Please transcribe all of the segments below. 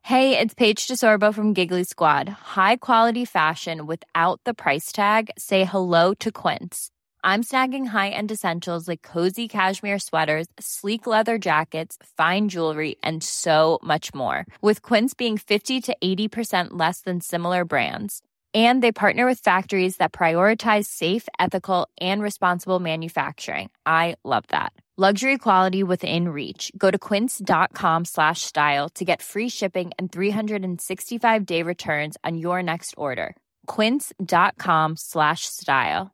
Hey, it's Paige DeSorbo from Giggly Squad. High quality fashion without the price tag. Say hello to Quince. I'm snagging high-end essentials like cozy cashmere sweaters, sleek leather jackets, fine jewelry, and so much more. With Quince being 50 to 80% less than similar brands. And they partner with factories that prioritize safe, ethical, and responsible manufacturing. I love that. Luxury quality within reach. Go to quince.com/style to get free shipping and 365-day returns on your next order. Quince.com/style.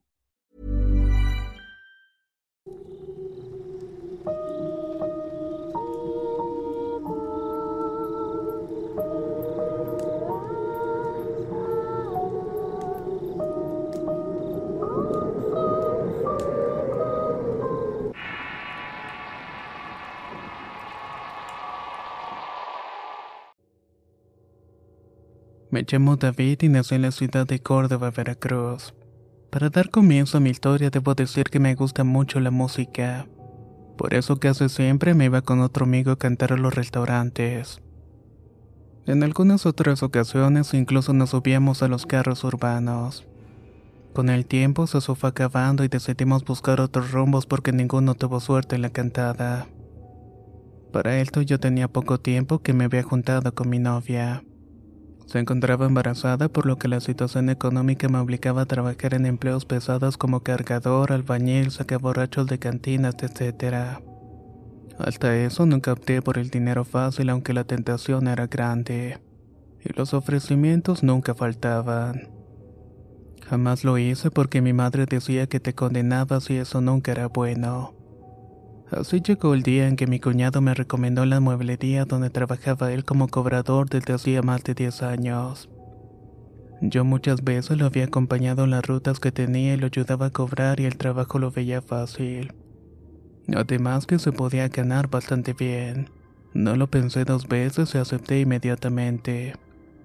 Me llamo David y nací en la ciudad de Córdoba, Veracruz. Para dar comienzo a mi historia debo decir que me gusta mucho la música. Por eso casi siempre me iba con otro amigo a cantar a los restaurantes. En algunas otras ocasiones incluso nos subíamos a los carros urbanos. Con el tiempo se fue acabando y decidimos buscar otros rumbos porque ninguno tuvo suerte en la cantada. Para esto yo tenía poco tiempo que me había juntado con mi novia. Se encontraba embarazada, por lo que la situación económica me obligaba a trabajar en empleos pesados como cargador, albañil, sacaborrachos de cantinas, etc. Hasta eso nunca opté por el dinero fácil, aunque la tentación era grande. Y los ofrecimientos nunca faltaban. Jamás lo hice porque mi madre decía que te condenabas y eso nunca era bueno. Así llegó el día en que mi cuñado me recomendó la mueblería donde trabajaba él como cobrador desde hacía más de 10 años. Yo muchas veces lo había acompañado en las rutas que tenía y lo ayudaba a cobrar y el trabajo lo veía fácil. Además que se podía ganar bastante bien. No lo pensé dos veces y acepté inmediatamente.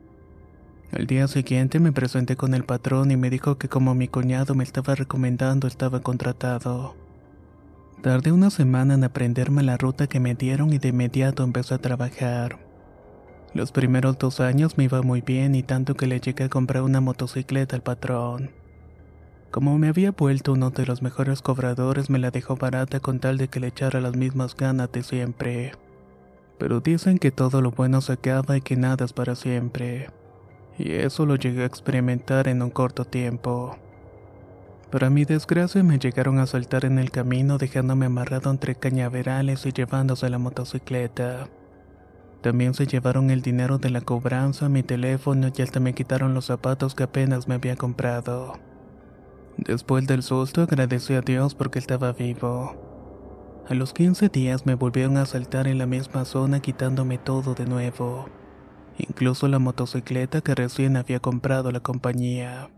Al día siguiente me presenté con el patrón y me dijo que como mi cuñado me estaba recomendando estaba contratado. Tardé una semana en aprenderme la ruta que me dieron y de inmediato empecé a trabajar. Los primeros 2 años me iba muy bien y tanto que le llegué a comprar una motocicleta al patrón. Como me había vuelto uno de los mejores cobradores, me la dejó barata con tal de que le echara las mismas ganas de siempre. Pero dicen que todo lo bueno se acaba y que nada es para siempre. Y eso lo llegué a experimentar en un corto tiempo. Para mi desgracia me llegaron a asaltar en el camino dejándome amarrado entre cañaverales y llevándose la motocicleta. También se llevaron el dinero de la cobranza, mi teléfono y hasta me quitaron los zapatos que apenas me había comprado. Después del susto agradecí a Dios porque estaba vivo. A los 15 días me volvieron a asaltar en la misma zona quitándome todo de nuevo. Incluso la motocicleta que recién había comprado la compañía.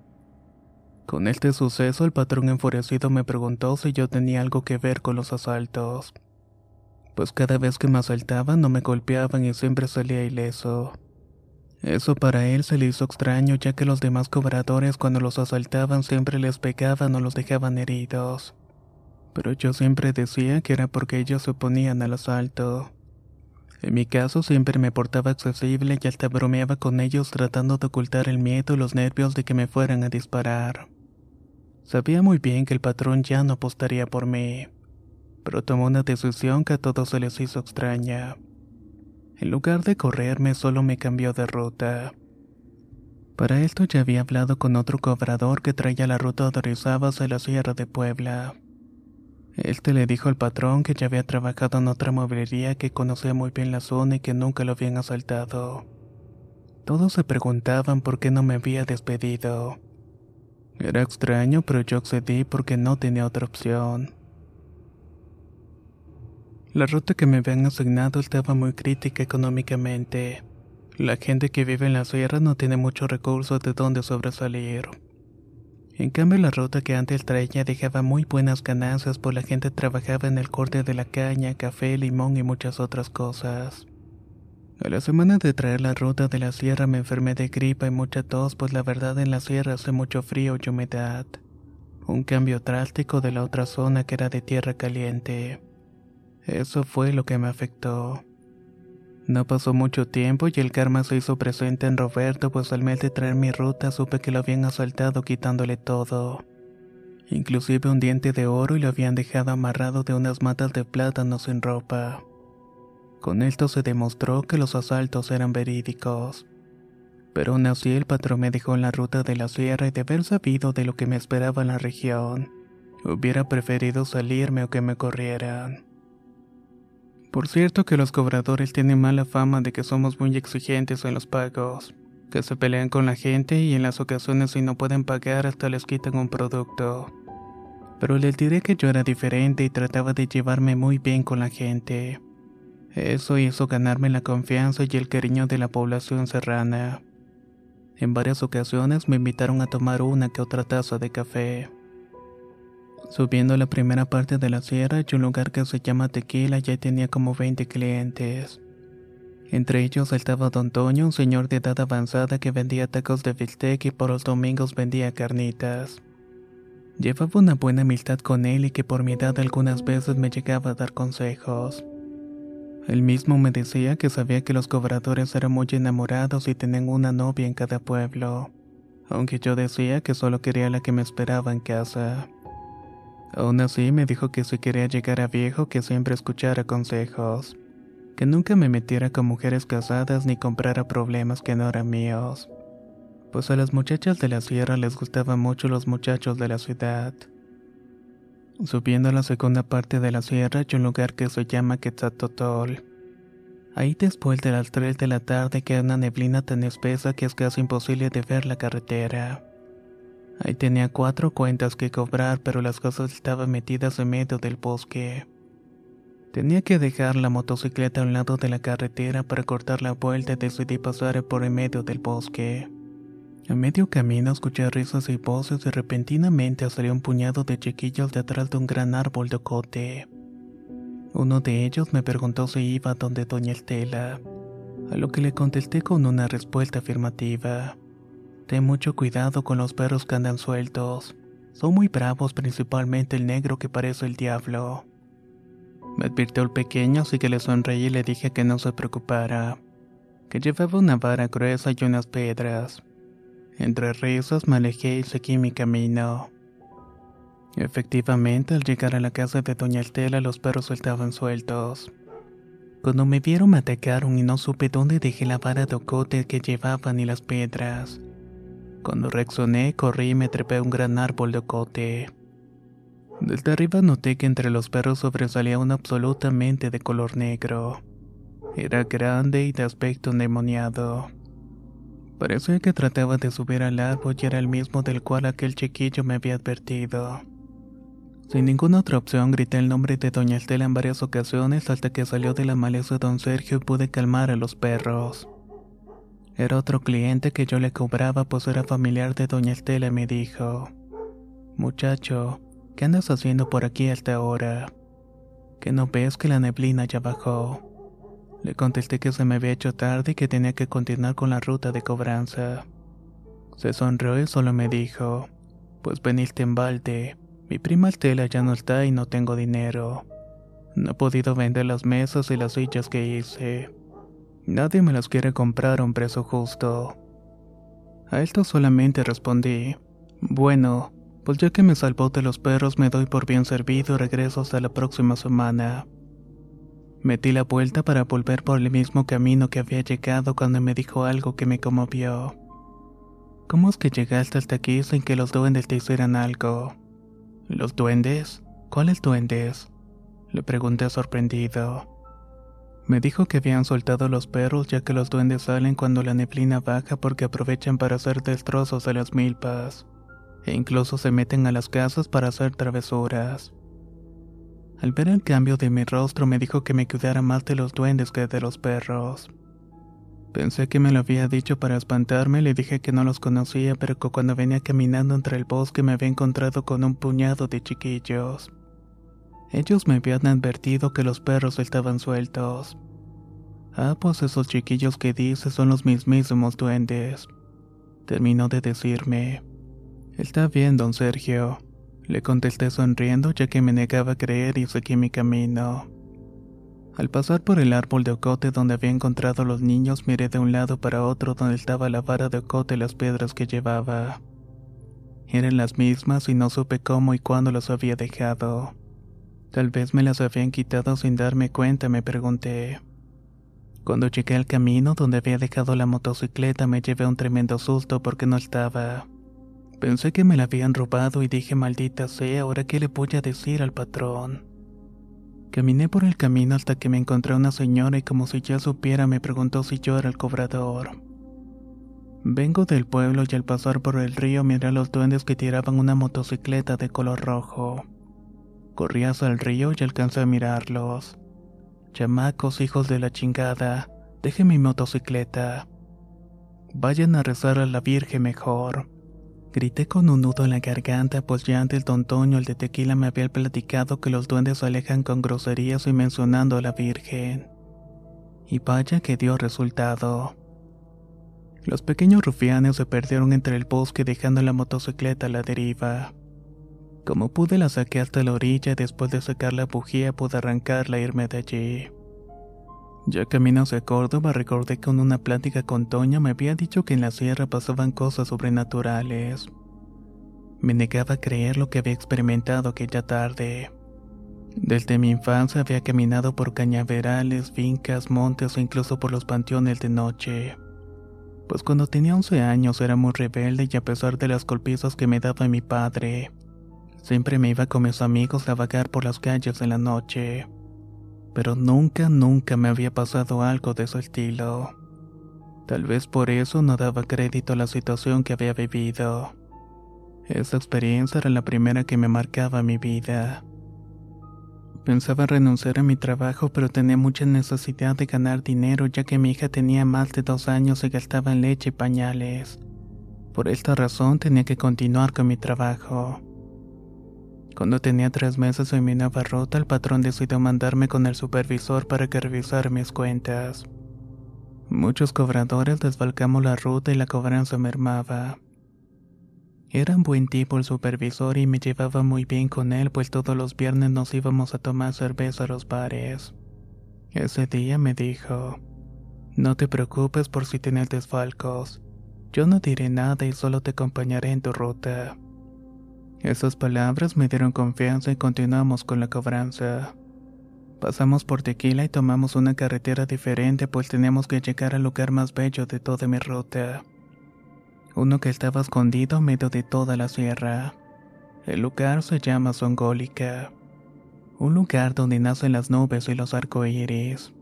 Con este suceso, el patrón enfurecido me preguntó si yo tenía algo que ver con los asaltos. Pues cada vez que me asaltaban no me golpeaban y siempre salía ileso. Eso para él se le hizo extraño ya que los demás cobradores cuando los asaltaban siempre les pegaban o los dejaban heridos. Pero yo siempre decía que era porque ellos se oponían al asalto. En mi caso siempre me portaba accesible y hasta bromeaba con ellos tratando de ocultar el miedo y los nervios de que me fueran a disparar. Sabía muy bien que el patrón ya no apostaría por mí, pero tomó una decisión que a todos se les hizo extraña. En lugar de correrme, solo me cambió de ruta. Para esto ya había hablado con otro cobrador que traía la ruta de Orizaba hacia la Sierra de Puebla. Este le dijo al patrón que ya había trabajado en otra mueblería que conocía muy bien la zona y que nunca lo habían asaltado. Todos se preguntaban por qué no me había despedido. Era extraño, pero yo accedí porque no tenía otra opción. La ruta que me habían asignado estaba muy crítica económicamente. La gente que vive en la sierra no tiene muchos recursos de donde sobresalir. En cambio, la ruta que antes traía dejaba muy buenas ganancias, pues la gente trabajaba en el corte de la caña, café, limón y muchas otras cosas. A la semana de traer la ruta de la sierra me enfermé de gripa y mucha tos, pues la verdad en la sierra hace mucho frío y humedad. Un cambio drástico de la otra zona que era de tierra caliente. Eso fue lo que me afectó. No pasó mucho tiempo y el karma se hizo presente en Roberto, pues al mes de traer mi ruta supe que lo habían asaltado quitándole todo. Inclusive un diente de oro y lo habían dejado amarrado de unas matas de plátano sin ropa. Con esto se demostró que los asaltos eran verídicos. Pero aún así el patrón me dejó en la ruta de la sierra y de haber sabido de lo que me esperaba en la región, hubiera preferido salirme o que me corrieran. Por cierto que los cobradores tienen mala fama de que somos muy exigentes en los pagos, que se pelean con la gente y en las ocasiones si no pueden pagar hasta les quitan un producto. Pero les diré que yo era diferente y trataba de llevarme muy bien con la gente. Eso hizo ganarme la confianza y el cariño de la población serrana. En varias ocasiones me invitaron a tomar una que otra taza de café. Subiendo a la primera parte de la sierra hay un lugar que se llama Tequila y ya tenía como 20 clientes. Entre ellos estaba Don Toño, un señor de edad avanzada que vendía tacos de bistec y por los domingos vendía carnitas. Llevaba una buena amistad con él y que por mi edad algunas veces me llegaba a dar consejos. Él mismo me decía que sabía que los cobradores eran muy enamorados y tenían una novia en cada pueblo, aunque yo decía que solo quería la que me esperaba en casa. Aún así me dijo que si quería llegar a viejo que siempre escuchara consejos, que nunca me metiera con mujeres casadas ni comprara problemas que no eran míos, pues a las muchachas de la sierra les gustaban mucho los muchachos de la ciudad. Subiendo a la segunda parte de la sierra hay un lugar que se llama Quetzaltotol. Ahí después de las 3 de la tarde queda una neblina tan espesa que es casi imposible de ver la carretera. Ahí tenía 4 cuentas que cobrar, pero las cosas estaban metidas en medio del bosque. Tenía que dejar la motocicleta a un lado de la carretera para cortar la vuelta y decidí pasar por en medio del bosque. A medio camino escuché risas y voces y repentinamente salió un puñado de chiquillos detrás de un gran árbol de ocote. Uno de ellos me preguntó si iba donde Doña Estela, a lo que le contesté con una respuesta afirmativa. Ten mucho cuidado con los perros que andan sueltos. Son muy bravos, principalmente el negro que parece el diablo. Me advirtió el pequeño, así que le sonreí y le dije que no se preocupara, que llevaba una vara gruesa y unas piedras. Entre risas me alejé y seguí mi camino. Efectivamente, al llegar a la casa de Doña Estela, los perros estaban sueltos. Cuando me vieron me atacaron y no supe dónde dejé la vara de ocote que llevaban y las piedras. Cuando reaccioné, corrí y me trepé a un gran árbol de ocote. Desde arriba noté que entre los perros sobresalía uno absolutamente de color negro. Era grande y de aspecto endemoniado. Parecía que trataba de subir al árbol y era el mismo del cual aquel chiquillo me había advertido. Sin ninguna otra opción grité el nombre de Doña Estela en varias ocasiones hasta que salió de la maleza Don Sergio y pude calmar a los perros. Era otro cliente que yo le cobraba pues era familiar de Doña Estela y me dijo: «Muchacho, ¿qué andas haciendo por aquí hasta ahora? ¿Que no ves que la neblina ya bajó?». Le contesté que se me había hecho tarde y que tenía que continuar con la ruta de cobranza. Se sonrió y solo me dijo: «Pues veniste en balde. Mi prima Estela ya no está y no tengo dinero. No he podido vender las mesas y las sillas que hice. Nadie me las quiere comprar a un precio justo». A esto solamente respondí: «Bueno, pues ya que me salvó de los perros me doy por bien servido y regreso hasta la próxima semana». Metí la vuelta para volver por el mismo camino que había llegado cuando me dijo algo que me conmovió. «¿Cómo es que llegaste hasta aquí sin que los duendes te hicieran algo?» «¿Los duendes? ¿Cuáles duendes?», le pregunté sorprendido. Me dijo que habían soltado los perros ya que los duendes salen cuando la neblina baja porque aprovechan para hacer destrozos a las milpas, e incluso se meten a las casas para hacer travesuras. Al ver el cambio de mi rostro me dijo que me cuidara más de los duendes que de los perros. Pensé que me lo había dicho para espantarme y le dije que no los conocía, pero que cuando venía caminando entre el bosque me había encontrado con un puñado de chiquillos. Ellos me habían advertido que los perros estaban sueltos. «Ah, pues esos chiquillos que dices son los mismísimos duendes», terminó de decirme. «Está bien, don Sergio», le contesté sonriendo ya que me negaba a creer y seguí mi camino. Al pasar por el árbol de ocote donde había encontrado a los niños, miré de un lado para otro donde estaba la vara de ocote y las piedras que llevaba. Eran las mismas y no supe cómo y cuándo las había dejado. Tal vez me las habían quitado sin darme cuenta, me pregunté. Cuando llegué al camino donde había dejado la motocicleta me llevé un tremendo susto porque no estaba. Pensé que me la habían robado y dije, maldita sea, ¿ahora qué le voy a decir al patrón? Caminé por el camino hasta que me encontré una señora y como si ya supiera me preguntó si yo era el cobrador. Vengo del pueblo y al pasar por el río miré a los duendes que tiraban una motocicleta de color rojo. Corrí hacia el río y alcancé a mirarlos. Chamacos, hijos de la chingada, dejen mi motocicleta. Vayan a rezar a la Virgen mejor. Grité con un nudo en la garganta, pues ya antes don Toño, el de tequila, me había platicado que los duendes se alejan con groserías y mencionando a la Virgen. Y vaya que dio resultado. Los pequeños rufianes se perdieron entre el bosque dejando la motocicleta a la deriva. Como pude la saqué hasta la orilla y después de sacar la bujía pude arrancarla e irme de allí. Ya camino hacia Córdoba recordé que en una plática con Toño me había dicho que en la sierra pasaban cosas sobrenaturales. Me negaba a creer lo que había experimentado aquella tarde. Desde mi infancia había caminado por cañaverales, fincas, montes o incluso por los panteones de noche. Pues cuando tenía 11 años era muy rebelde y a pesar de las golpizas que me daba mi padre, siempre me iba con mis amigos a vagar por las calles en la noche. Pero nunca me había pasado algo de ese estilo. Tal vez por eso no daba crédito a la situación que había vivido. Esa experiencia era la primera que me marcaba mi vida. Pensaba renunciar a mi trabajo, pero tenía mucha necesidad de ganar dinero ya que mi hija tenía más de 2 años y gastaba en leche y pañales. Por esta razón tenía que continuar con mi trabajo. Cuando tenía 3 meses de mi nueva ruta, el patrón decidió mandarme con el supervisor para que revisara mis cuentas. Muchos cobradores desfalcamos la ruta y la cobranza mermaba. Era un buen tipo el supervisor y me llevaba muy bien con él, pues todos los viernes nos íbamos a tomar cerveza a los bares. Ese día me dijo, no te preocupes por si tienes desfalcos. Yo no diré nada y solo te acompañaré en tu ruta. Esas palabras me dieron confianza y continuamos con la cobranza. Pasamos por Tequila y tomamos una carretera diferente pues teníamos que llegar al lugar más bello de toda mi ruta. Uno que estaba escondido en medio de toda la sierra. El lugar se llama Zongólica. Un lugar donde nacen las nubes y los arcoíris.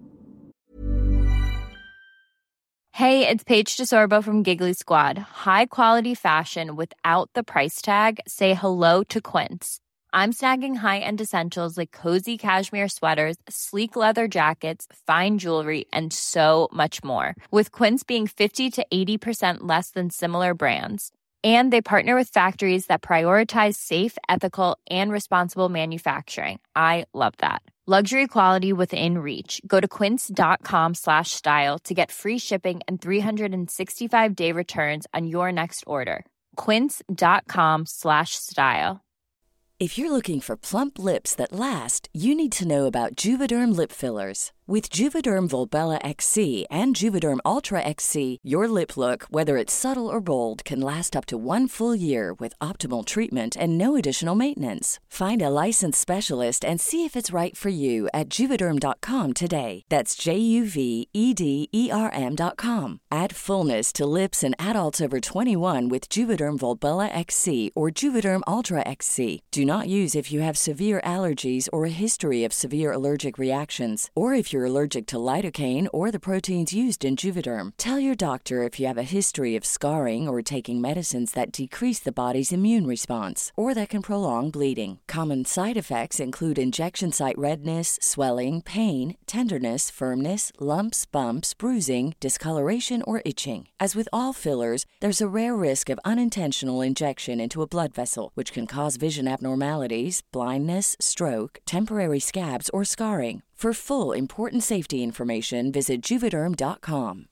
Hey, it's Paige DeSorbo from Giggly Squad. High quality fashion without the price tag. Say hello to Quince. I'm snagging high-end essentials like cozy cashmere sweaters, sleek leather jackets, fine jewelry, and so much more. With Quince being 50 to 80% less than similar brands. And they partner with factories that prioritize safe, ethical, and responsible manufacturing. I love that. Luxury quality within reach. Go to quince.com/style to get free shipping and 365-day returns on your next order. Quince.com/style. If you're looking for plump lips that last, you need to know about Juvederm lip fillers. With Juvederm Volbella XC and Juvederm Ultra XC, your lip look, whether it's subtle or bold, can last up to 1 full year with optimal treatment and no additional maintenance. Find a licensed specialist and see if it's right for you at Juvederm.com today. That's JUVEDERM.com. Add fullness to lips in adults over 21 with Juvederm Volbella XC or Juvederm Ultra XC. Do not use if you have severe allergies or a history of severe allergic reactions, or if you're allergic to lidocaine or the proteins used in Juvederm. Tell your doctor if you have a history of scarring or taking medicines that decrease the body's immune response or that can prolong bleeding. Common side effects include injection site redness, swelling, pain, tenderness, firmness, lumps, bumps, bruising, discoloration, or itching. As with all fillers, there's a rare risk of unintentional injection into a blood vessel, which can cause vision abnormalities, blindness, stroke, temporary scabs, or scarring. For full, important safety information, visit Juvederm.com.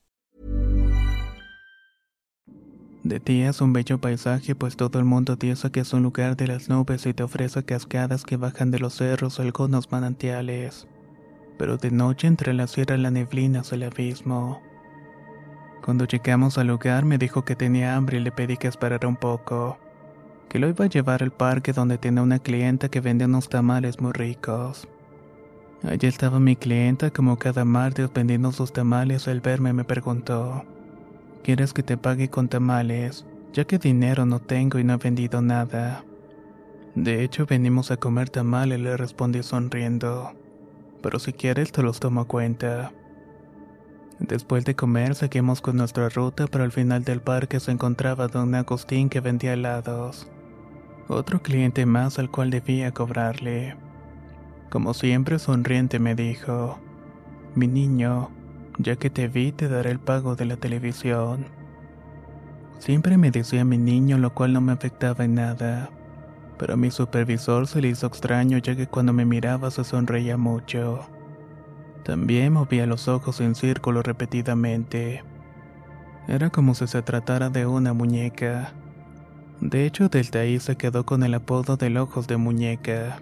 De día es un bello paisaje, pues todo el mundo dice que es un lugar de las nubes y te ofrece cascadas que bajan de los cerros o algunos manantiales. pero de noche entre la sierra y la neblina hacia el abismo. Cuando llegamos al lugar me dijo que tenía hambre y le pedí que esperara un poco, que lo iba a llevar al parque donde tenía una clienta que vendía unos tamales muy ricos. Allí estaba mi clienta como cada martes vendiendo sus tamales. Al verme me preguntó: ¿quieres que te pague con tamales? Ya que dinero no tengo y no he vendido nada. De hecho venimos a comer tamales, le respondí sonriendo, pero si quieres te los tomo a cuenta. Después de comer seguimos con nuestra ruta, pero al final del parque se encontraba don Agustín que vendía helados. Otro cliente más al cual debía cobrarle. Como siempre sonriente me dijo: mi niño, ya que te vi te daré el pago de la televisión. Siempre me decía mi niño, lo cual no me afectaba en nada, pero a mi supervisor se le hizo extraño ya que cuando me miraba se sonreía mucho. También movía los ojos en círculo repetidamente. Era como si se tratara de una muñeca. De hecho, desde ahí se quedó con el apodo del ojos de muñeca.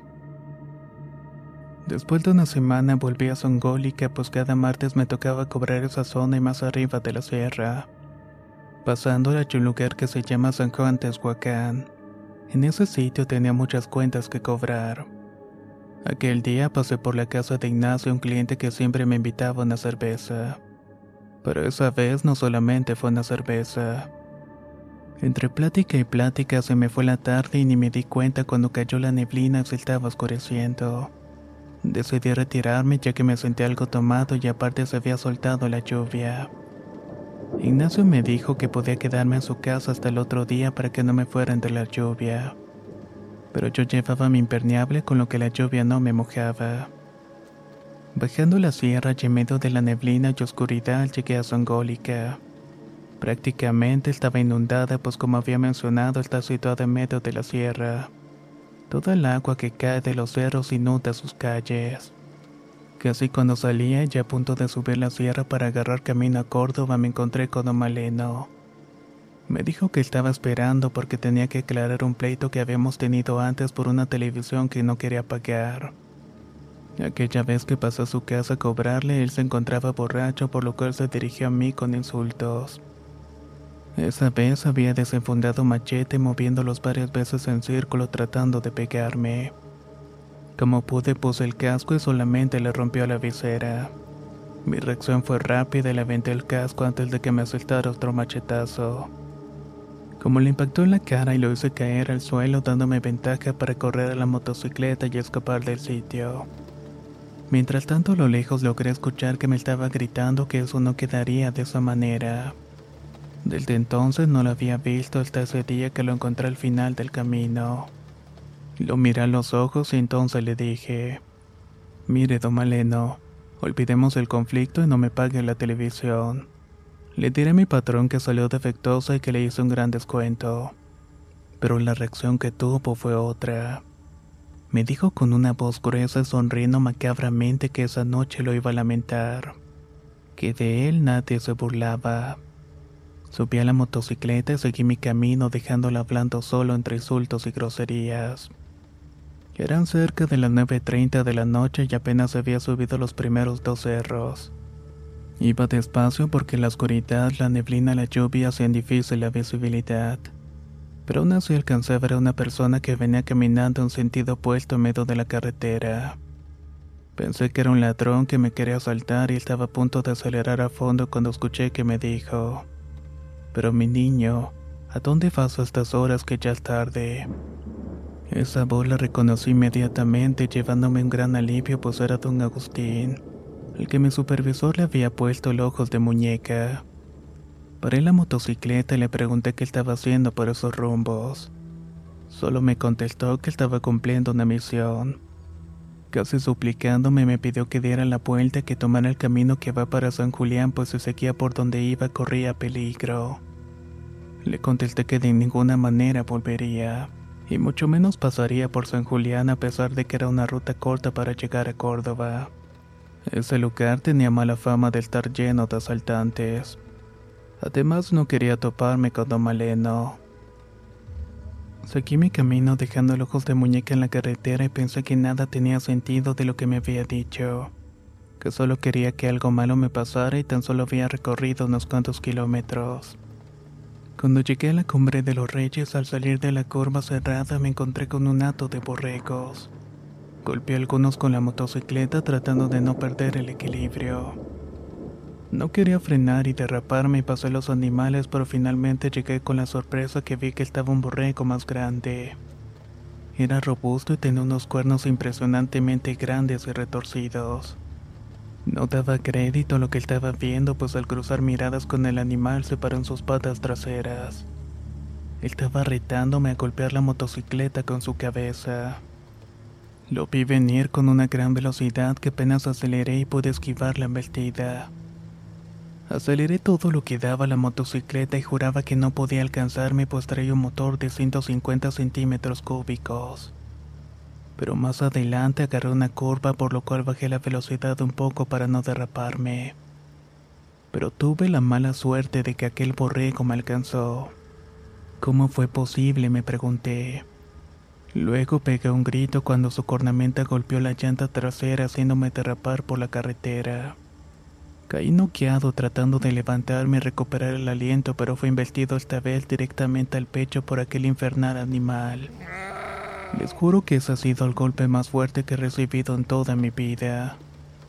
Después de una semana volví a Zongólica, pues cada martes me tocaba cobrar esa zona y más arriba de la sierra, pasando a un lugar que se llama San Juan Tehuacán. En ese sitio tenía muchas cuentas que cobrar. Aquel día pasé por la casa de Ignacio, un cliente que siempre me invitaba a una cerveza. Pero esa vez no solamente fue una cerveza. Entre plática y plática se me fue la tarde y ni me di cuenta cuando cayó la neblina y se estaba oscureciendo. Decidí retirarme ya que me sentí algo tomado y aparte se había soltado la lluvia. Ignacio me dijo que podía quedarme en su casa hasta el otro día para que no me fuera entre la lluvia. Pero yo llevaba mi impermeable, con lo que la lluvia no me mojaba. Bajando la sierra y en medio de la neblina y oscuridad llegué a Zongólica. Prácticamente estaba inundada, pues como había mencionado está situada en medio de la sierra. Toda el agua que cae de los cerros inunda sus calles. Casi cuando salía y a punto de subir la sierra para agarrar camino a Córdoba me encontré con don Maleno. Me dijo que estaba esperando porque tenía que aclarar un pleito que habíamos tenido antes por una televisión que no quería pagar. Aquella vez que pasé a su casa a cobrarle, él se encontraba borracho, por lo cual se dirigió a mí con insultos. Esa vez había desenfundado machete moviéndolos varias veces en círculo tratando de pegarme. Como pude puse el casco y solamente le rompió la visera. Mi reacción fue rápida y le aventé el casco antes de que me asestara otro machetazo. Como le impactó en la cara y lo hice caer al suelo dándome ventaja para correr a la motocicleta y escapar del sitio. Mientras tanto a lo lejos logré escuchar que me estaba gritando que eso no quedaría de esa manera. Desde entonces no lo había visto hasta ese día que lo encontré al final del camino. Lo miré a los ojos y entonces le dije: mire, don Maleno, olvidemos el conflicto y no me pague la televisión. Le diré a mi patrón que salió defectuosa y que le hice un gran descuento. Pero la reacción que tuvo fue otra. Me dijo con una voz gruesa y sonriendo macabramente que esa noche lo iba a lamentar, que de él nadie se burlaba. Subí a la motocicleta y seguí mi camino dejándolo hablando solo entre insultos y groserías. Eran cerca de las 9:30 de la noche y apenas había subido los primeros 2 cerros. Iba despacio porque la oscuridad, la neblina y la lluvia hacían difícil la visibilidad. Pero aún así alcancé a ver a una persona que venía caminando en sentido opuesto en medio de la carretera. Pensé que era un ladrón que me quería asaltar y estaba a punto de acelerar a fondo cuando escuché que me dijo: pero mi niño, ¿a dónde vas a estas horas que ya es tarde? Esa voz la reconocí inmediatamente, llevándome un gran alivio, pues era don Agustín, el que mi supervisor le había puesto el ojos de muñeca. Paré la motocicleta y le pregunté qué estaba haciendo por esos rumbos. Solo me contestó que estaba cumpliendo una misión. Casi suplicándome me pidió que diera la vuelta y que tomara el camino que va para San Julián, pues si seguía por donde iba corría peligro. Le contesté que de ninguna manera volvería, y mucho menos pasaría por San Julián a pesar de que era una ruta corta para llegar a Córdoba. Ese lugar tenía mala fama de estar lleno de asaltantes. Además no quería toparme con don Maleno. Seguí mi camino dejando el ojos de muñeca en la carretera y pensé que nada tenía sentido de lo que me había dicho. que solo quería que algo malo me pasara y tan solo había recorrido unos cuantos kilómetros. Cuando llegué a la cumbre de los Reyes, al salir de la curva cerrada me encontré con un hato de borregos. Golpeé a algunos con la motocicleta tratando de no perder el equilibrio. No quería frenar y derraparme y pasé a los animales, pero finalmente llegué con la sorpresa que vi que estaba un borrego más grande. Era robusto y tenía unos cuernos impresionantemente grandes y retorcidos. No daba crédito a lo que estaba viendo, pues al cruzar miradas con el animal se paró en sus patas traseras. Estaba retándome a golpear la motocicleta con su cabeza. Lo vi venir con una gran velocidad que apenas aceleré y pude esquivar la embestida. Aceleré todo lo que daba la motocicleta y juraba que no podía alcanzarme, pues traía un motor de 150 centímetros cúbicos. Pero más adelante agarré una curva, por lo cual bajé la velocidad un poco para no derraparme. Pero tuve la mala suerte de que aquel borrego me alcanzó. ¿Cómo fue posible?, me pregunté. Luego pegué un grito cuando su cornamenta golpeó la llanta trasera haciéndome derrapar por la carretera. Caí noqueado tratando de levantarme y recuperar el aliento, pero fui embestido esta vez directamente al pecho por aquel infernal animal. Les juro que ese ha sido el golpe más fuerte que he recibido en toda mi vida.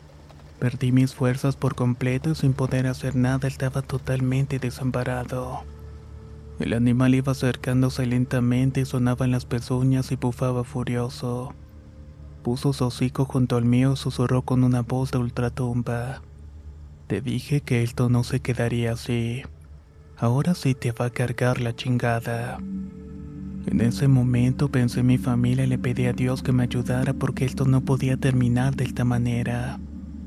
Perdí mis fuerzas por completo y sin poder hacer nada estaba totalmente desamparado. El animal iba acercándose lentamente y sonaba en las pezuñas y bufaba furioso. Puso su hocico junto al mío y susurró con una voz de ultratumba. Te dije que esto no se quedaría así. Ahora sí te va a cargar la chingada. En ese momento pensé en mi familia y le pedí a Dios que me ayudara porque esto no podía terminar de esta manera.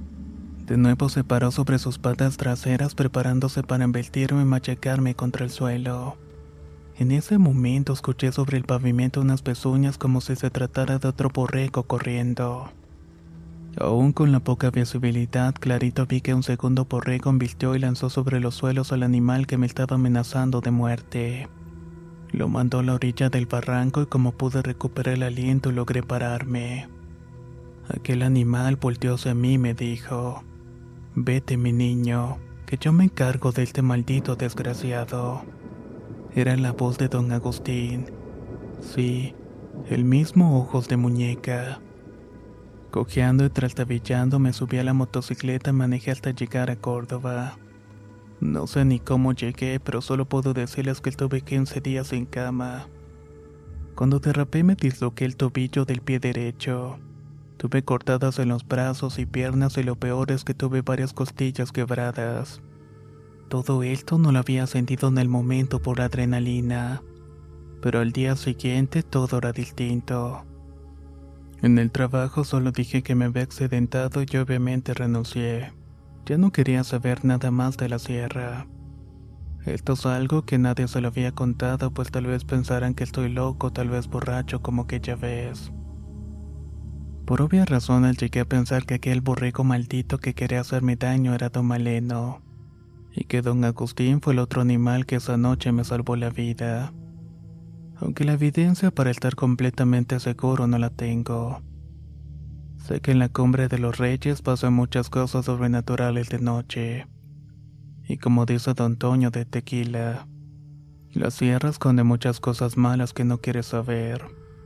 De nuevo se paró sobre sus patas traseras preparándose para embestirme y machacarme contra el suelo. En ese momento escuché sobre el pavimento unas pezuñas como si se tratara de otro borrego corriendo. Aún con la poca visibilidad, clarito vi que un segundo borrego embistió y lanzó sobre los suelos al animal que me estaba amenazando de muerte. Lo mandó a la orilla del barranco y como pude recuperar el aliento logré pararme. Aquel animal volteó hacia mí y me dijo: «Vete, mi niño, que yo me encargo de este maldito desgraciado». Era la voz de don Agustín. Sí, el mismo ojos de muñeca. Cojeando y trastabillando me subí a la motocicleta y manejé hasta llegar a Córdoba. No sé ni cómo llegué, pero solo puedo decirles que estuve 15 días sin cama. Cuando derrapé me disloqué el tobillo del pie derecho. Tuve cortadas en los brazos y piernas y lo peor es que tuve varias costillas quebradas. Todo esto no lo había sentido en el momento por la adrenalina, pero al día siguiente todo era distinto. En el trabajo solo dije que me había accidentado y obviamente renuncié. Ya no quería saber nada más de la sierra. Esto es algo que nadie se lo había contado, pues tal vez pensaran que estoy loco, tal vez borracho como aquella vez. Por obvias razones llegué a pensar que aquel borrego maldito que quería hacerme daño era don Maleno, y que don Agustín fue el otro animal que esa noche me salvó la vida. Aunque la evidencia para estar completamente seguro no la tengo. Sé que en la cumbre de los Reyes pasan muchas cosas sobrenaturales de noche. Y como dice don Toño de Tequila, la sierra esconde muchas cosas malas que no quieres saber.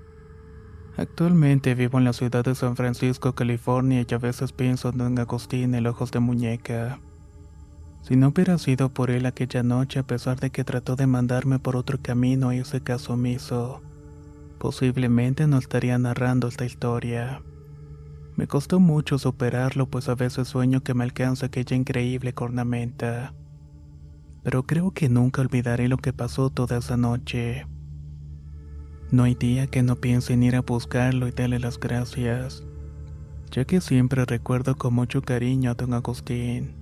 Actualmente vivo en la ciudad de San Francisco, California, y a veces pienso en don Agustín, el ojos de muñeca. Si no hubiera sido por él aquella noche, a pesar de que trató de mandarme por otro camino y hice caso omiso, posiblemente no estaría narrando esta historia. Me costó mucho superarlo, pues a veces sueño que me alcanza aquella increíble cornamenta. Pero creo que nunca olvidaré lo que pasó toda esa noche. No hay día que no piense en ir a buscarlo y darle las gracias, ya que siempre recuerdo con mucho cariño a don Agustín.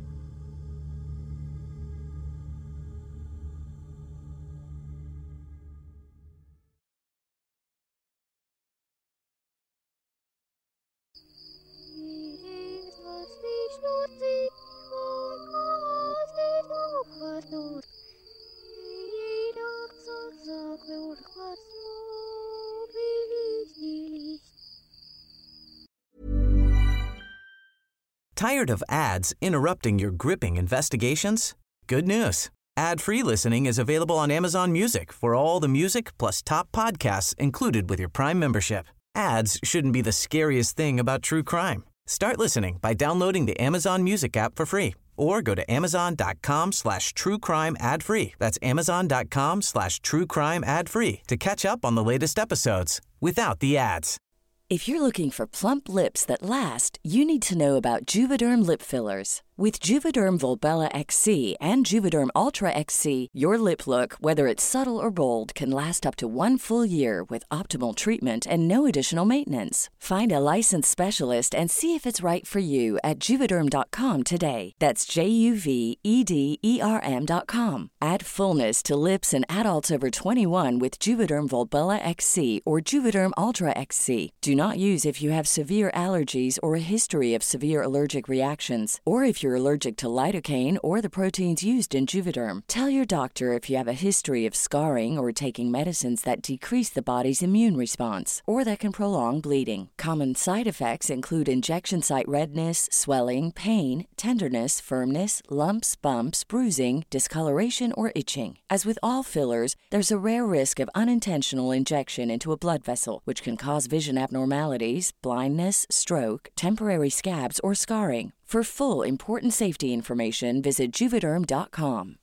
Tired of ads interrupting your gripping investigations? Good news. Ad-free listening is available on Amazon Music for all the music plus top podcasts included with your Prime membership. Ads shouldn't be the scariest thing about true crime. Start listening by downloading the Amazon Music app for free or go to amazon.com/truecrime ad-free. That's amazon.com/truecrime ad-free to catch up on the latest episodes without the ads. If you're looking for plump lips that last, you need to know about Juvederm lip fillers. With Juvederm Volbella XC and Juvederm Ultra XC, your lip look, whether it's subtle or bold, can last up to 1 full year with optimal treatment and no additional maintenance. Find a licensed specialist and see if it's right for you at Juvederm.com today. That's JUVEDERM.com. Add fullness to lips in adults over 21 with Juvederm Volbella XC or Juvederm Ultra XC. Do not use if you have severe allergies or a history of severe allergic reactions, or if you're allergic to lidocaine or the proteins used in Juvederm. Tell your doctor if you have a history of scarring or taking medicines that decrease the body's immune response or that can prolong bleeding. Common side effects include injection site redness, swelling, pain, tenderness, firmness, lumps, bumps, bruising, discoloration, or itching. As with all fillers, there's a rare risk of unintentional injection into a blood vessel, which can cause vision abnormalities, blindness, stroke, temporary scabs, or scarring. For full, important safety information, visit Juvederm.com.